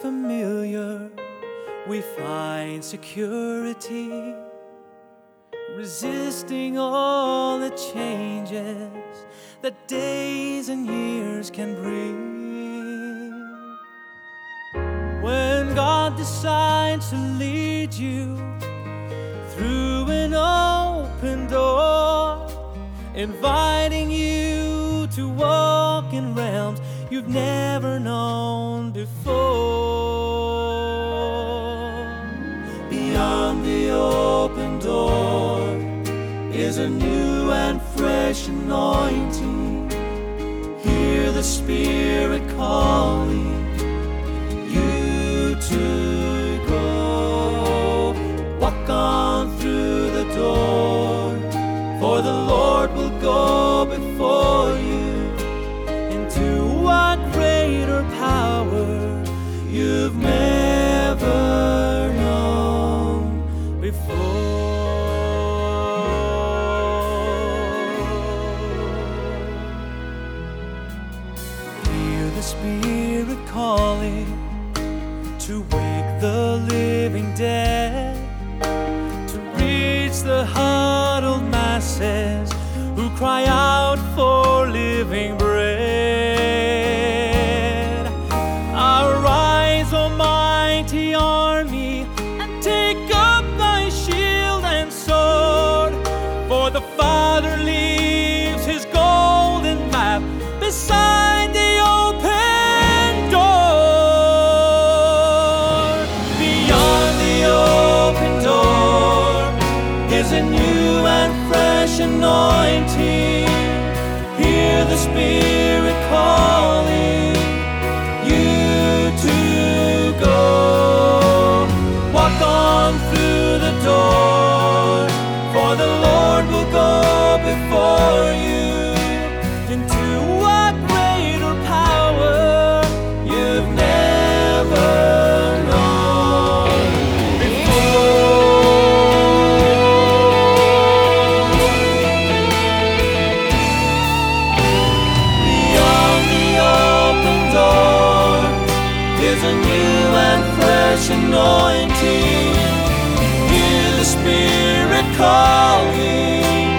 familiar, we find security, resisting all the changes that days and years can bring. When God decides to lead you through an open door, inviting you to walk in realms you've never known before. Beyond the open door is a new and fresh anointing. Hear the Spirit calling you to go. Walk on through the door, for the Lord will go before you into a greater power you've never known before. Hear the Spirit calling to wake the living dead, to reach the huddled masses who cry out for living bread. Arise, almighty army, and take up thy shield and sword, for the Father leaves his golden map beside the open door. Beyond the open door is a new and fresh anointing. Hear the Spirit calling you to go. Walk on through the door, for the Lord will go before you into a greater power you've never known is a new and fresh anointing. Hear the Spirit calling